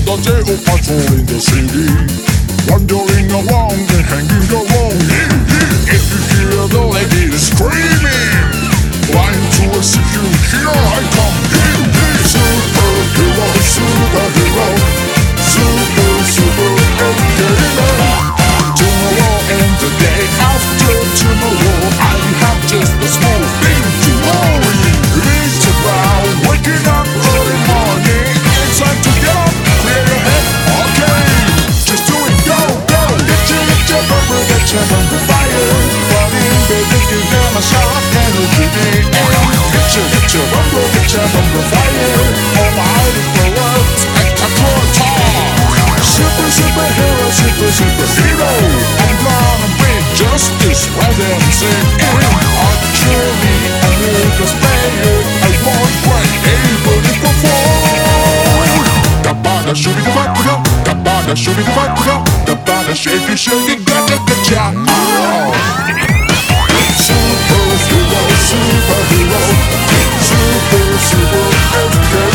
the day of patrolling the city, wandering along and hanging around. If you hear the ladies screaming, flying to assist you, here I come. Superhero, superhero, super entertainment. Tomorrow and the day after tomorrow, I have just a small thing to worry. It's about waking up early morning. It's time to get up, clear your head, okay. Just do it, go, go. Get your bumper fire. Running, baby, give them a shot of energy. Get your bumper fire. Oh my, the world, spectacular. Superhero, superhero. I'm gonna bring justice where them sing. Actually, I live as player. I won't break able to perform. Dabada shooby the vacuno, dabada shooby the vacuno, dabada shaky shaky gotcha. Superhero, superhero, super, super,